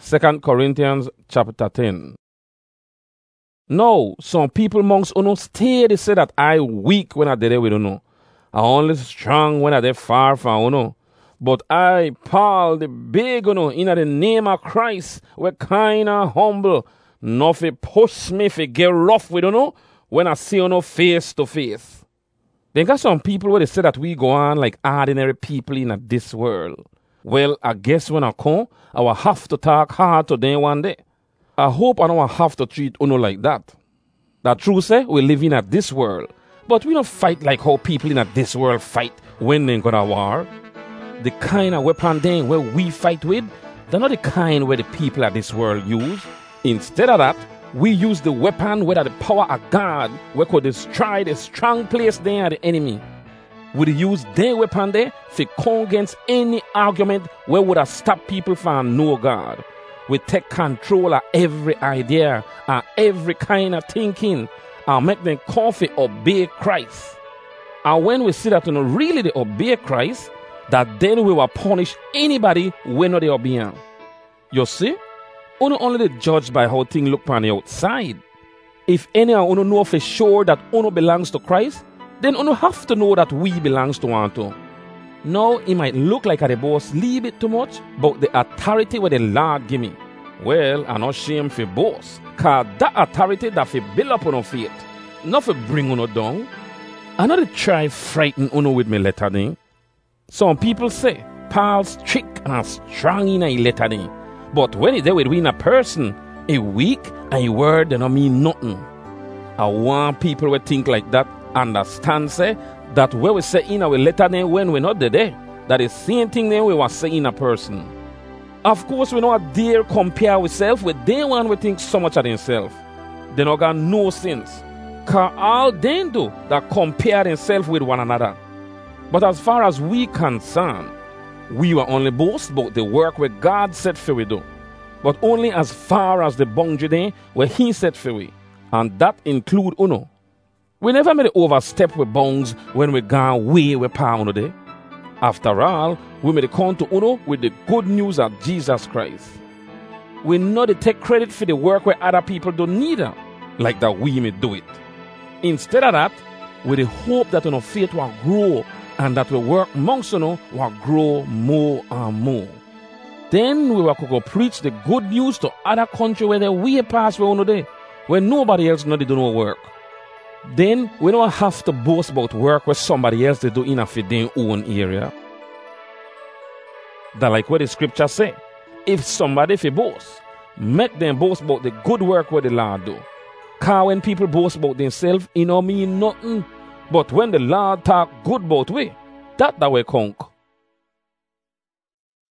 2 Corinthians chapter 10. Now, some people amongst uno stay they say that I weak when I did it with uno. I only strong when I did far from uno. But I, Paul, the big uno, in the name of Christ, we kind and humble. Nothing push me if get rough with uno when I see uno face to face. Then got some people where they say that we go on like ordinary people in this world. Well, I guess when I come, I will have to talk hard to them one day. I hope I don't have to treat uno like that. That true say we live in this world, but we don't fight like how people in this world fight when they go to war. The kind of weapon then where we fight with, they're not the kind where the people of this world use. Instead of that, we use the weapon where the power of God, we could destroy the strong place there the enemy. We use their weapon there to come against any argument where would have stopped people from know God. We take control of every idea and every kind of thinking and make them come to obey Christ. And when we see that we really they obey Christ, that then we will punish anybody when they obey him. You see, uno only the judge by how things look on the outside. If anyone uno know for sure that uno belongs to Christ, then uno have to know that we belongs to one too. Now, it might look like the boss leave it too much, but the authority where the Lord give me, well, I'm not ashamed for boss, cause that authority that fi build up on faith, not for bring uno down. I know they try frighten uno with me letter thing. Some people say Paul's trick and strong in a letter thing, but when it's there with a person, a weak and a word they don't mean nothing. I want people who think like that understand say that where we say in our letter name when we're not there, that is same thing then we were saying in a person. Of course, we don't dare compare ourselves with the one we think so much of themselves. They don't got no sense. Cause all they do that compare themselves with one another. But as far as we concerned, we were only boast about the work where God said for we do. But only as far as the boundary there where he said for we. And that include uno. We never made overstep with bounds when we gone way with power uno there. After all, we made come to uno with the good news of Jesus Christ. We know they take credit for the work where other people don't need it, like that we may do it. Instead of that, we the hope that uno faith will grow and that we work amongst uno will grow more and more. Then we will go preach the good news to other country where they way pass where uno there, where nobody else know they do no work. Then we don't have to boast about work where somebody else they do in their own area. That like what the scripture say. If somebody fi boast, make them boast about the good work where the Lord do. Cause when people boast about themselves, it don't mean nothing. But when the Lord talk good about we, that way conk.